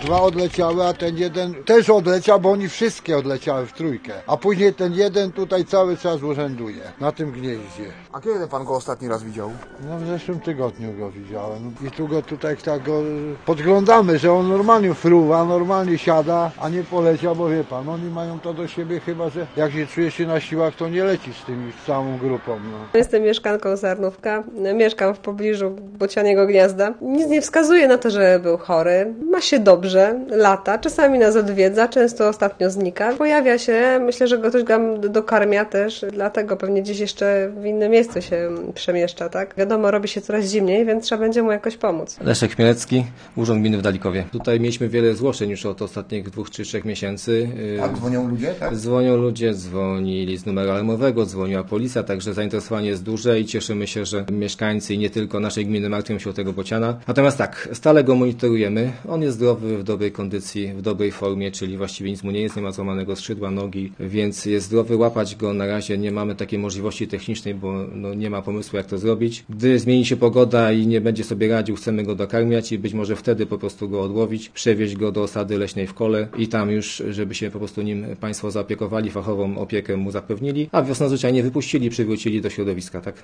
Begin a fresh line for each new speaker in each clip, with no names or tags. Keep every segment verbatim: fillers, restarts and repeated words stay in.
Dwa odleciały, a ten jeden też odleciał, bo oni wszystkie odleciały w trójkę. A później ten jeden tutaj cały czas urzęduje na tym gnieździe.
A kiedy pan go ostatni raz widział?
No w zeszłym tygodniu go widziałem. I tu go tutaj tak go podglądamy, że on normalnie fruwa, normalnie siada, a nie poleciał, bo wie pan, oni mają to do siebie chyba, że jak się czuje się na siłach, to nie leci z tymi z całą grupą. No.
Jestem mieszkanką Sarnówka, mieszkam w pobliżu Bocianiego Gniazda. Nic nie wskazuje na to, że był chory. Ma się dobrze, lata, czasami nas odwiedza, często ostatnio znika. Pojawia się, myślę, że go ktoś tam dokarmia też, dlatego pewnie gdzieś jeszcze w inne miejsce się przemieszcza, tak? Wiadomo, robi się coraz zimniej, więc trzeba będzie mu jakoś pomóc.
Leszek Chmielecki, Urząd Gminy w Dalikowie. Tutaj mieliśmy wiele zgłoszeń już od ostatnich dwóch czy trzech miesięcy.
A dzwonią ludzie, tak?
Dzwonią ludzie, dzwonili z numeru alarmowego, dzwoniła policja, także zainteresowanie jest duże i cieszymy się, że mieszkańcy i nie tylko naszej gminy martwią się o tego bociana. Natomiast tak, stale go monitorujemy. On jest zdrowy, w dobrej kondycji, w dobrej formie, czyli właściwie nic mu nie jest, nie ma złamanego skrzydła, nogi, więc jest zdrowy. Łapać go na razie nie mamy takiej możliwości technicznej, bo no, nie ma pomysłu, jak to zrobić. Gdy zmieni się pogoda i nie będzie sobie radził, chcemy go dokarmiać i być może wtedy po prostu go odłowić, przewieźć go do osady leśnej w Kole i tam już, żeby się po prostu nim państwo zaopiekowali, fachową opiekę mu zapewnili, a wiosną zwyczajnie wypuścili, przywrócili do środowiska, tak?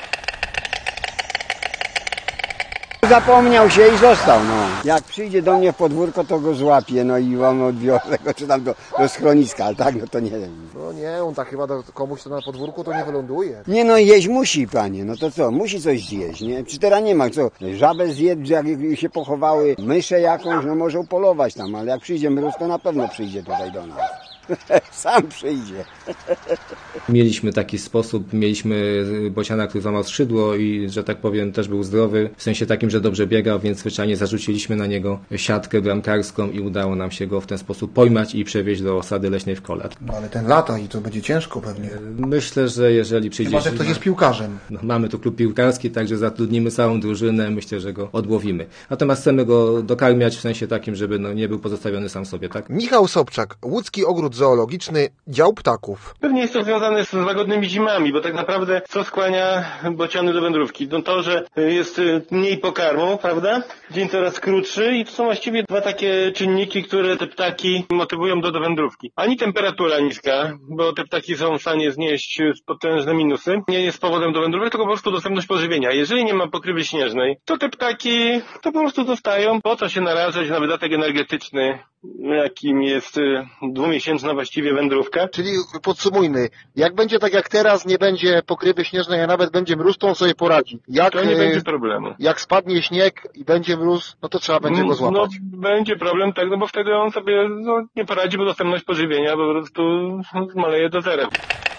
Zapomniał się i został, no. Jak przyjdzie do mnie w podwórko, to go złapię, no i on odbiorę go, czy tam do, do schroniska, ale tak, no to nie wiem.
No nie, on tak chyba do komuś to na podwórku to nie wyląduje.
Nie no, jeść musi, panie, no to co, musi coś zjeść, nie? Czy teraz nie ma, co, żabę zjedz, jak się pochowały, myszę jakąś, no może upolować tam, ale jak przyjdzie mróz, to na pewno przyjdzie tutaj do nas. Sam przyjdzie.
Mieliśmy taki sposób, mieliśmy bociana, który złamał skrzydło i, że tak powiem, też był zdrowy, w sensie takim, że dobrze biegał, więc zwyczajnie zarzuciliśmy na niego siatkę bramkarską i udało nam się go w ten sposób pojmać i przewieźć do osady leśnej w Kole.
No ale ten lata i to będzie ciężko pewnie.
Myślę, że jeżeli przyjdzie...
Chyba, że ktoś jest piłkarzem.
No, mamy tu klub piłkarski, także zatrudnimy całą drużynę, myślę, że go odłowimy. Natomiast chcemy go dokarmiać w sensie takim, żeby no, nie był pozostawiony sam sobie, tak?
Michał Sobczak, Łódzki Ogród Zoologiczny, dział ptaków.
Pewnie jest to związane z łagodnymi zimami, bo tak naprawdę co skłania bociany do wędrówki? No to, że jest mniej pokarmu, prawda? Dzień coraz krótszy i to są właściwie dwa takie czynniki, które te ptaki motywują do, do wędrówki. Ani temperatura niska, bo te ptaki są w stanie znieść potężne minusy, nie jest powodem do wędrówek, tylko po prostu dostępność pożywienia. Jeżeli nie ma pokrywy śnieżnej, to te ptaki to po prostu zostają, po co się narażać na wydatek energetyczny, jakim jest dwumiesięczna właściwie wędrówka.
Czyli podsumujmy, jak będzie tak jak teraz, nie będzie pokrywy śnieżnej, a nawet będzie mróz, to on sobie poradzi. Jak,
to nie będzie problemu.
Jak spadnie śnieg i będzie mróz, no to trzeba będzie go złapać.
No, będzie problem, tak, no bo wtedy on sobie no, nie poradzi, bo dostępność pożywienia po prostu zmaleje do zera.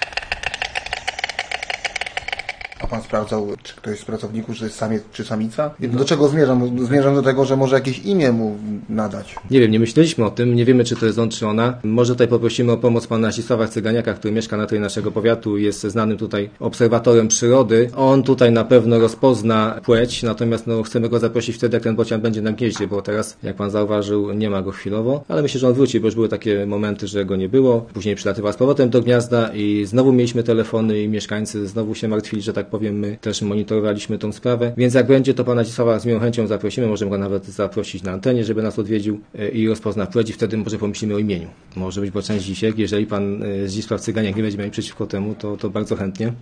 A pan sprawdzał, czy ktoś z pracowników, czy to jest samiec, czy samica? Do czego zmierzam? Zmierzam do tego, że może jakieś imię mu nadać.
Nie wiem, nie myśleliśmy o tym, nie wiemy, czy to jest on, czy ona. Może tutaj poprosimy o pomoc pana Zdzisława Cyganiaka, który mieszka na terenie naszego powiatu, jest znanym tutaj obserwatorem przyrody. On tutaj na pewno rozpozna płeć, natomiast no, chcemy go zaprosić wtedy, jak ten bocian będzie na gnieździe, bo teraz, jak pan zauważył, nie ma go chwilowo, ale myślę, że on wróci, bo już były takie momenty, że go nie było. Później przylatywał z powrotem do gniazda i znowu mieliśmy telefony i mieszkańcy znowu się martwili, że tak powiem, my też monitorowaliśmy tą sprawę, więc jak będzie, to pana Zdzisława z miłą chęcią zaprosimy, możemy go nawet zaprosić na antenie, żeby nas odwiedził i rozpozna płeć i wtedy może pomyślimy o imieniu. Może być bocian Zdzisiek, jeżeli pan Zdzisław Cyganiak nie będzie miał przeciwko temu, to, to bardzo chętnie.